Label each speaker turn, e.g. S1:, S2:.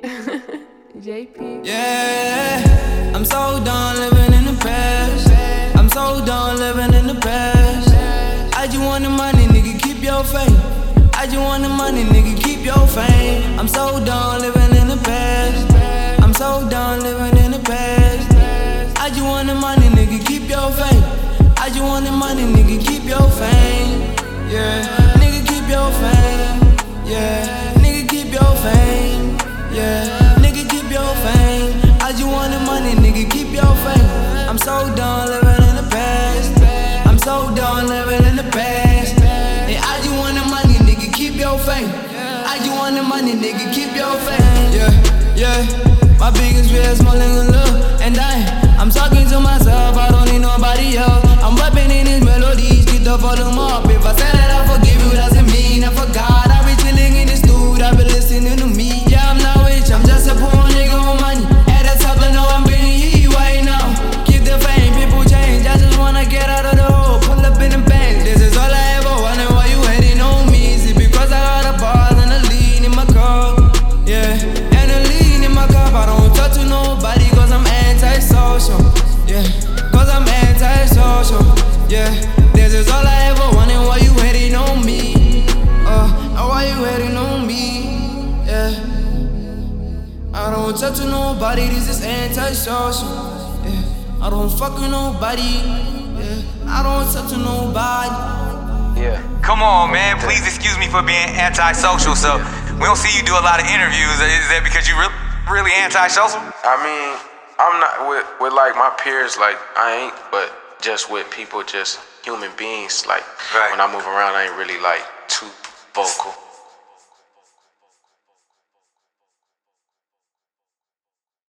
S1: JP.
S2: Yeah, I'm so done living in the past. I'm so done living in the past. I just want the money, nigga, keep your faith. I just want the money, nigga, keep your fame. I'm so done living in the past. I'm so done living in the past. I just want the money, nigga, keep your faith. I just want the money, nigga, keep your fame. Yeah, nigga, keep your fame. Yeah, nigga, keep your fame. Yeah, nigga, keep your fame. I just want the money, nigga, keep your fame. I'm so done living in the past. I'm so done living in the past. And I just want the money, nigga, keep your fame. I just want the money, nigga, keep your fame. Yeah, yeah. My biggest fear is smoking a look. And I'm talking to myself, I don't need nobody else. I'm rapping in these melodies, get the volume up. If I say that I forgive you, doesn't mean I forgot. I be chilling in the studio, I be listening to me. Yeah, I'm not rich, I'm just a poor nigga with money. At the top, I know I'm being here right now. Keep the fame, people change, I just wanna get out of the hole. Pull up in the bank, this is all I ever wanted. Why you hating on me? Is it because I got a bars and a lean in my car? Yeah, and a lean in my cup. I don't talk to nobody cause I'm antisocial. Yeah, cause I'm antisocial. Yeah, this is all I ever wanted. Why you hating on me? Why you hating on me? Yeah, I don't talk to nobody, this is antisocial. Yeah, I don't fuck with nobody. Yeah, I don't talk to nobody.
S3: Yeah. Come on, man. Please excuse me for being antisocial. So we don't see you do a lot of interviews. Is that because you really antisocial?
S4: I mean, I'm not with like my peers, like I ain't, but just with people, just human beings. Like when I move around, I ain't really like too vocal.